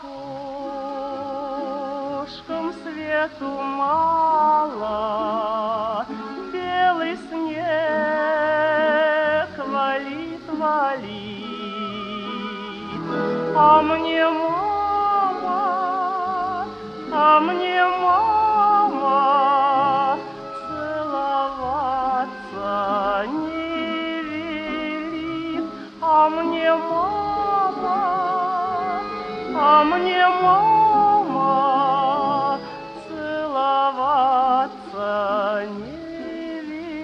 окошком свету мало, белый снег валит, валит, а мне мама целоваться не велит, а мне мама целоваться не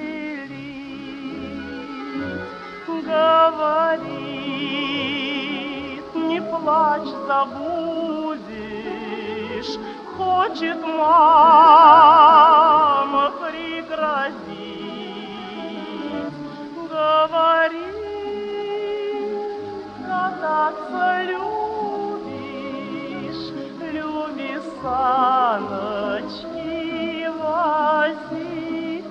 велит. Говорит, не плачь, забудешь, хочет мама пригрозить. Говорит, кататься любишь, люби саночки возить.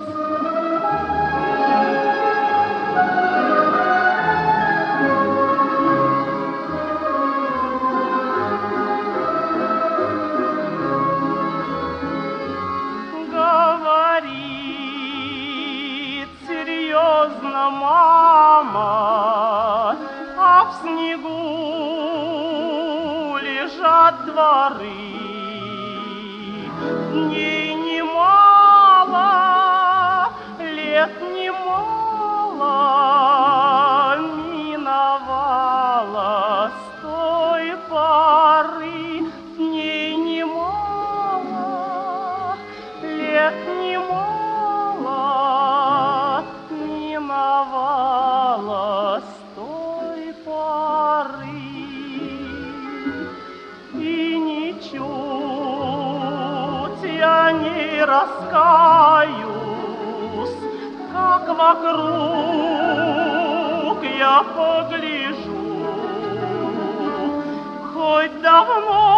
Говорит серьезно мама, а в снегу лежат дворы. Дней немало, лет немало миновало с той поры. Дней немало, лет немало миновало с той поры. И ничуть я не раскаюсь, как вокруг я погляжу, хоть давно